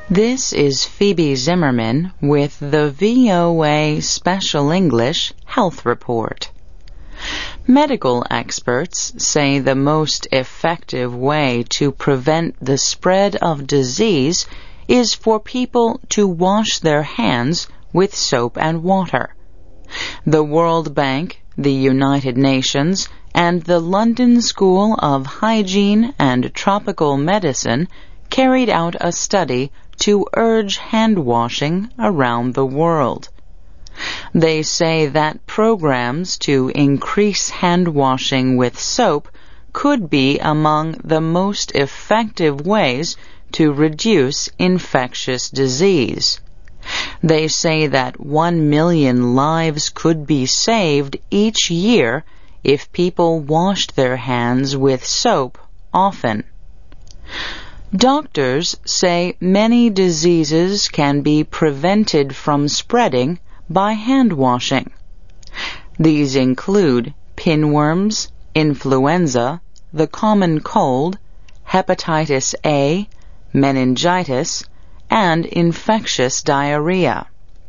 This is Phoebe Zimmerman with the VOA Special English Health Report. Medical experts say the most effective way to prevent the spread of disease is for people to wash their hands with soap and water. The World Bank, the United Nations, and the London School of Hygiene and Tropical Medicine carried out a study to urge hand washing around the world. They say that programs to increase hand washing with soap could be among the most effective ways to reduce infectious disease. They say that 1 million lives could be saved each year if people washed their hands with soap often. Doctors say many diseases can be prevented from spreading by hand washing. These include pinworms, influenza, the common cold, hepatitis A, meningitis, and infectious diarrhea.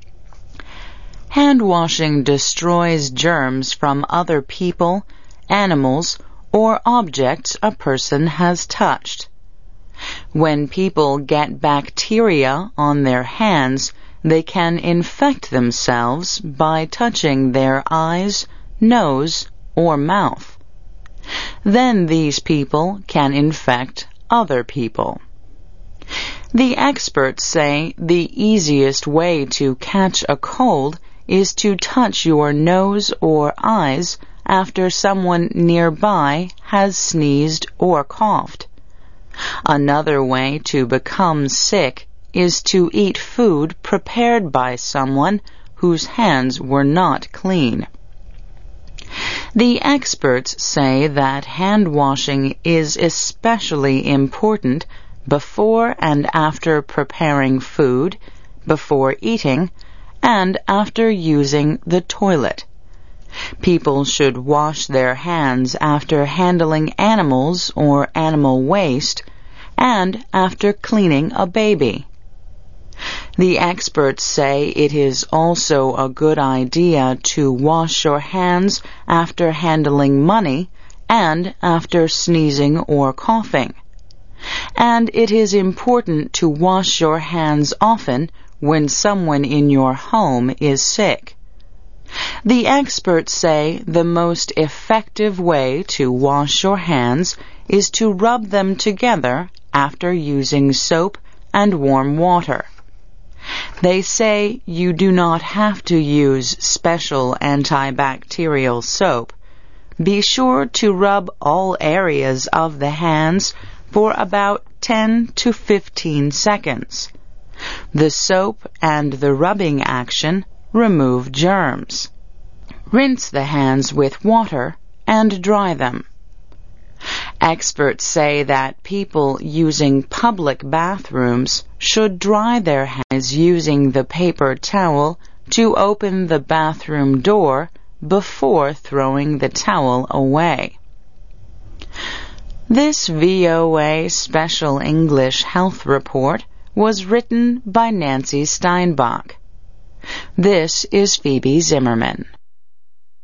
Hand washing destroys germs from other people, animals, or objects a person has touched. When people get bacteria on their hands, they can infect themselves by touching their eyes, nose, or mouth. Then these people can infect other people. The experts say the easiest way to catch a cold is to touch your nose or eyes after someone nearby has sneezed or coughed. Another way to become sick is to eat food prepared by someone whose hands were not clean. The experts say that hand washing is especially important before and after preparing food, before eating, and after using the toilet. People should wash their hands after handling animals or animal waste and after cleaning a baby. The experts say it is also a good idea to wash your hands after handling money and after sneezing or coughing. And it is important to wash your hands often when someone in your home is sick. The experts say the most effective way to wash your hands is to rub them together after using soap and warm water. They say you do not have to use special antibacterial soap. Be sure to rub all areas of the hands for about 10 to 15 seconds. The soap and the rubbing action remove germs. Rinse the hands with water and dry them. Experts say that people using public bathrooms should dry their hands using the paper towel to open the bathroom door before throwing the towel away. This VOA Special English Health Report was written by Nancy Steinbach. This is Phoebe Zimmerman.